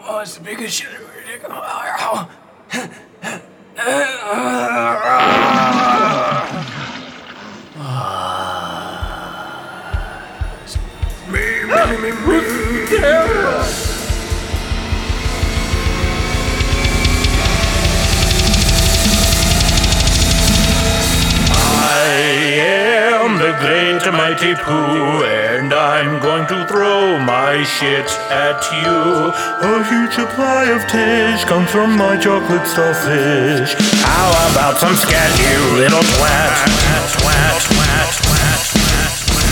Oh, it's the biggest shit ever. Great mighty Pooh, and I'm going to throw my shit at you. A huge supply of tish comes from my chocolate starfish. How about some scat, you little twat? Twat, twat, twat, twat.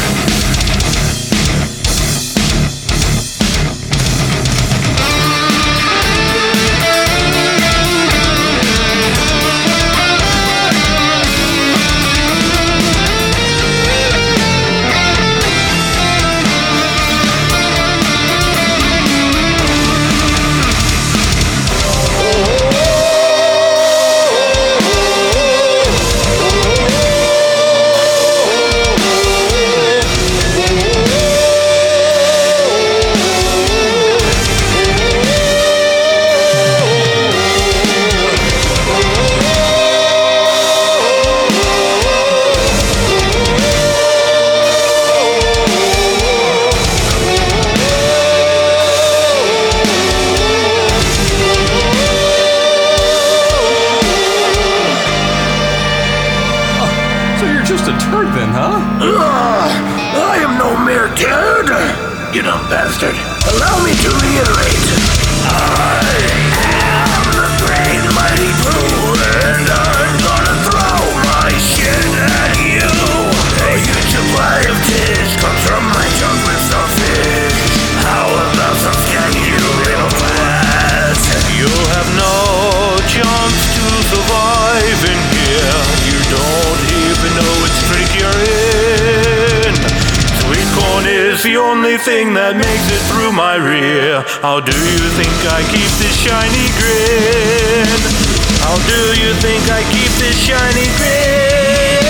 Just a turd then, huh? I am no mere turd! You dumb bastard. Allow me to reiterate. I am the great mighty Pooh, and I'm gonna throw my shit at you. A huge supply of tish comes from my chocolate starfish. How about some scan, you little twat? You have no chance to survive in here. You don't even know which trick you're in. Sweet corn is the only thing that makes it through my rear. How do you think I keep this shiny grin? How do you think I keep this shiny grin?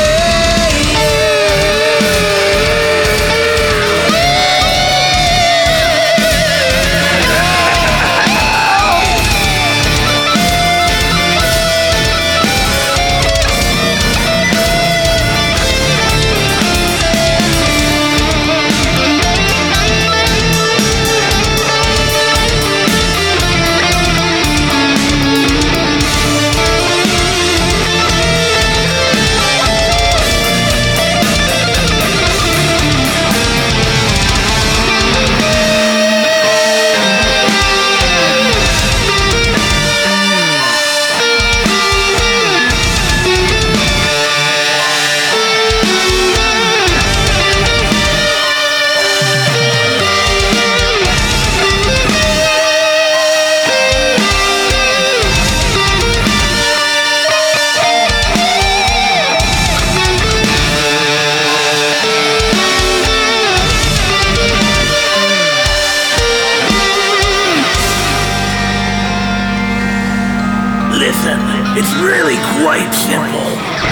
Listen, it's really quite simple.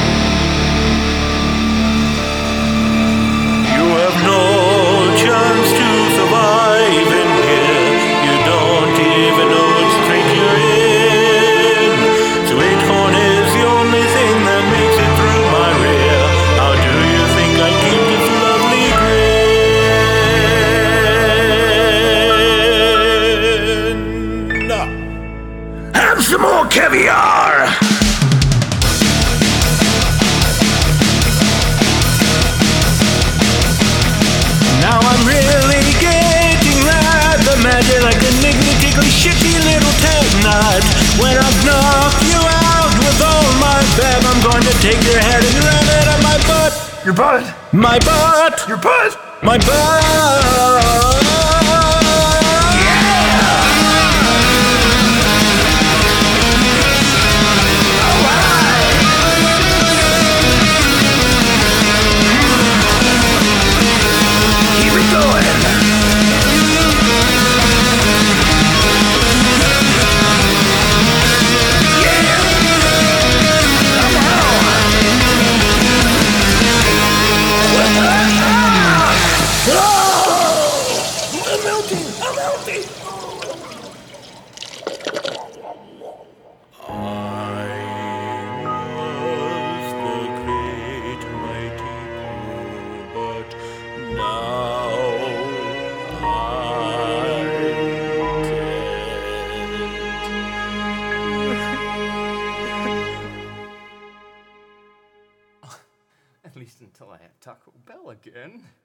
You have no chance to survive in here. You don't even know which trick you're in. Sweet corn is the only thing that makes it through my rear. How do you think I keep this lovely grin? Have some more caviar! Now I'm really getting right. The magic like a niggly, tickly, shitty little tag knot. When I knock you out with all my bab, I'm going to take your head and run it up my butt. Your butt! My butt! Your butt! My butt! Oh! at least until I have Taco Bell again.